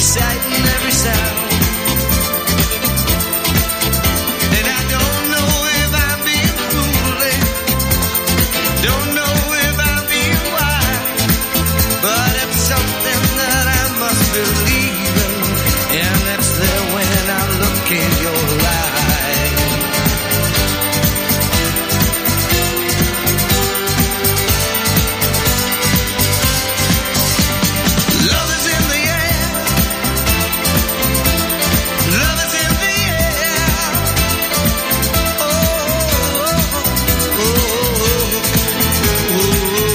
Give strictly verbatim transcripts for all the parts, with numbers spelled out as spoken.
sight and every sound. And I don't know if I'm being foolish, don't know if I'm being wise, but it's something that I must believe in, and it's there when I look in your eyes. Love is in the air, love is in the air. Oh, oh, oh, oh, oh.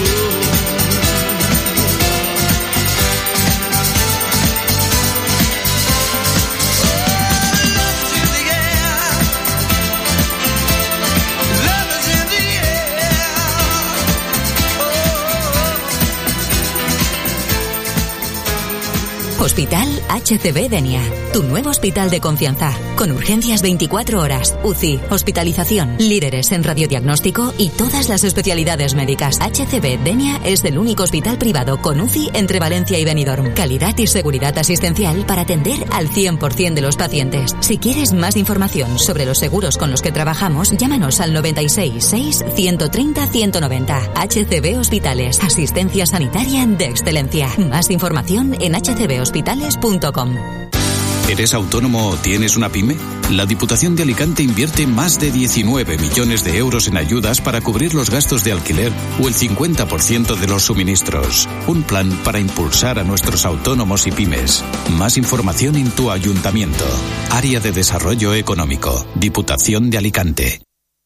Hospital H C B Denia, tu nuevo hospital de confianza, con urgencias veinticuatro horas, U C I, hospitalización, líderes en radiodiagnóstico y todas las especialidades médicas. H C B Denia es el único hospital privado con U C I entre Valencia y Benidorm. Calidad y seguridad asistencial para atender al cien por ciento de los pacientes. Si quieres más información sobre los seguros con los que trabajamos, llámanos al noventa y seis seis ciento treinta ciento noventa. H C B Hospitales, asistencia sanitaria de excelencia. Más información en h c b hospitales punto com. ¿Eres autónomo o tienes una pyme? La Diputación de Alicante invierte más de diecinueve millones de euros en ayudas para cubrir los gastos de alquiler o el cincuenta por ciento de los suministros. Un plan para impulsar a nuestros autónomos y pymes. Más información en tu ayuntamiento. Área de Desarrollo Económico. Diputación de Alicante.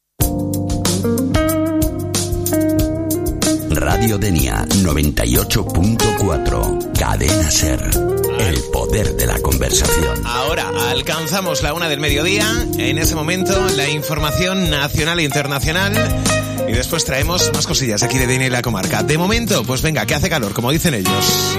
Radio Denia noventa y ocho punto cuatro. Cadena Ser. El poder de la conversación. Ahora alcanzamos la una del mediodía. En ese momento la información nacional e internacional. Y después traemos más cosillas aquí de Denia y la comarca. De momento, pues venga, que hace calor, como dicen ellos.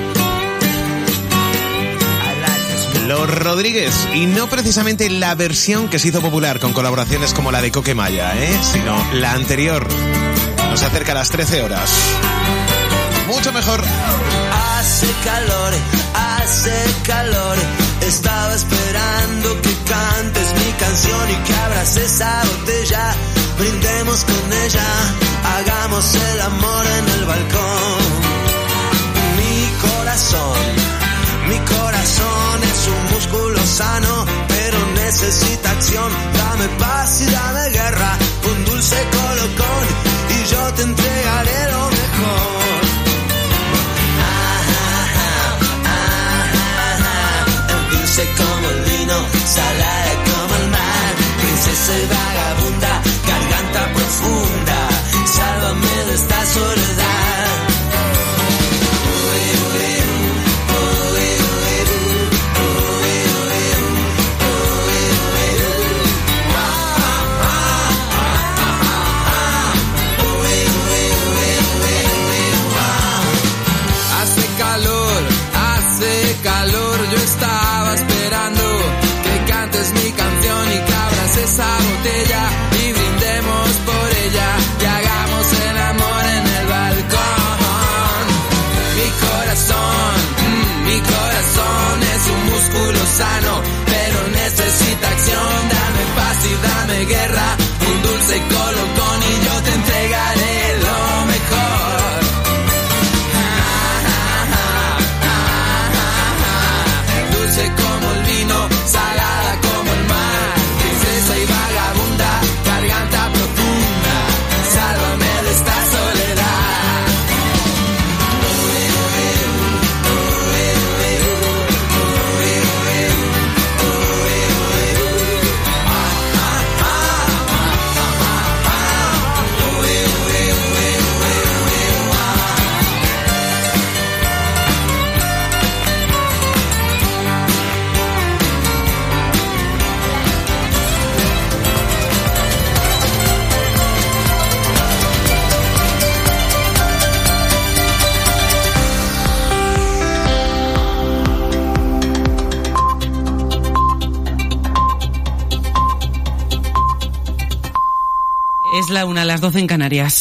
Los Rodríguez, y no precisamente la versión que se hizo popular con colaboraciones como la de Coquemaya, ¿eh? Sino la anterior. Nos acerca a las trece horas. Mucho mejor. Hace calor, hace calor. Estaba esperando que cantes mi canción y que abras esa botella. Brindemos con ella, hagamos el amor en el balcón. Mi corazón, mi corazón es un músculo sano, pero necesita acción. Dame paz y dame guerra, un dulce colocón y yo te entregaré lo mejor. Como el vino, salada como el mar, princesa y vagabunda, garganta profunda, sálvame de esta soledad. Hace calor, hace calor, yo estaba esperando que cantes mi canción y que abras esa botella y brindemos por ella y hagamos el amor en el balcón. Mi corazón, mm, mi corazón es un músculo sano, pero necesita acción. Dame paz y dame guerra, un dulce colocón y yo te entregaré lo mejor. Como el vino, salada como el mar, princesa y vagabunda, garganta profunda, sálvame de esta soledad. Es la una, las doce en Canarias.